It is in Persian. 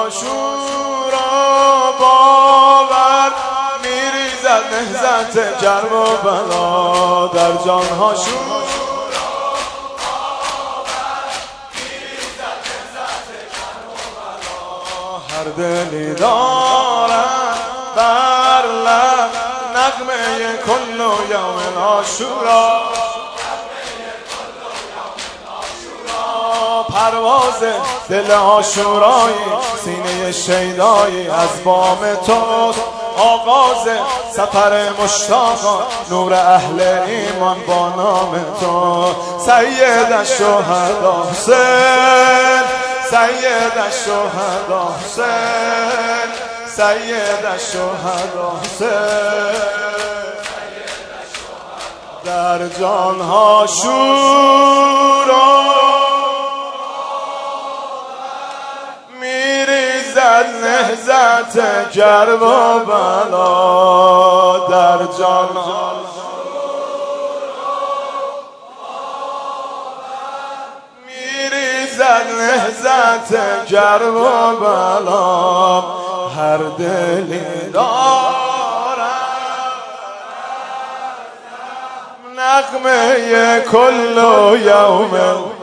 آشورا باور میریزد نهضت گرم و بلا در جانها شورا هر دلی دارد بر لب نغمه کل یوم عاشورا پرواز دل عاشورایی سینه شیدایی از بام توست آغاز سفر مشتاقان نور اهل ایمان با نام تو سید الشهدا حسین سید الشهدا حسین سید الشهدا حسین در جانها شورا میریزد نهضت گرم و بلا در جانها میریزد نهضت گرم و بلا هر دلی دارد نغمه کل یوم